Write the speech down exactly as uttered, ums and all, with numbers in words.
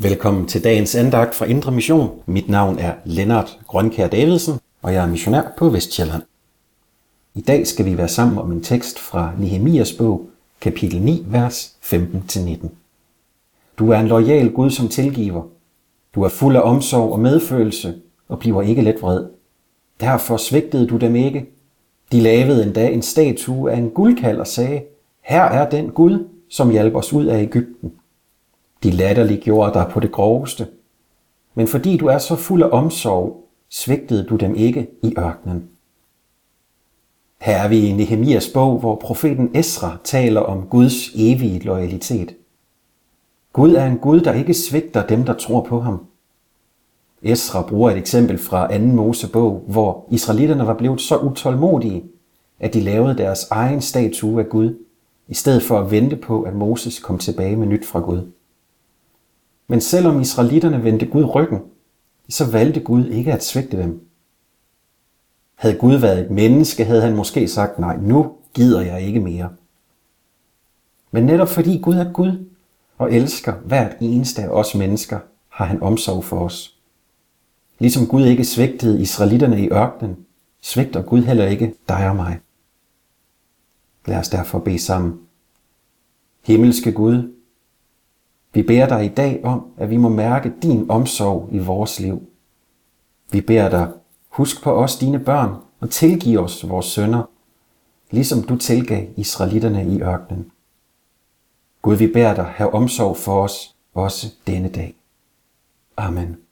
Velkommen til dagens andagt fra Indre Mission. Mit navn er Lennart Grønkjær Davidsen, og jeg er missionær på Vestsjælland. I dag skal vi være sammen om en tekst fra Nehemias bog, kapitel ni, vers femten til nitten. Du er en loyal Gud, som tilgiver. Du er fuld af omsorg og medfølelse, og bliver ikke let vred. Derfor svigtede du dem ikke. De lavede endda en statue af en guldkalv og sagde, her er den Gud, som hjalp os ud af Egypten. De latterliggjorde dig på det groveste. Men fordi du er så fuld af omsorg, svigtede du dem ikke i ørkenen. Her er vi i Nehemias bog, hvor profeten Esra taler om Guds evige loyalitet. Gud er en Gud, der ikke svigter dem, der tror på ham. Esra bruger et eksempel fra anden Mosebog, hvor israelitterne var blevet så utålmodige, at de lavede deres egen statue af Gud, i stedet for at vente på, at Moses kom tilbage med nyt fra Gud. Men selvom israelitterne vendte Gud ryggen, så valgte Gud ikke at svigte dem. Havde Gud været et menneske, havde han måske sagt, nej, nu gider jeg ikke mere. Men netop fordi Gud er Gud og elsker hvert eneste af os mennesker, har han omsorg for os. Ligesom Gud ikke svigtede israelitterne i ørkenen, svigter Gud heller ikke dig og mig. Lad os derfor bede sammen. Himmelske Gud, vi beder dig i dag om, at vi må mærke din omsorg i vores liv. Vi beder dig, husk på os, dine børn, og tilgiv os vores synder, ligesom du tilgav israelitterne i ørkenen. Gud, vi beder dig, have omsorg for os, også denne dag. Amen.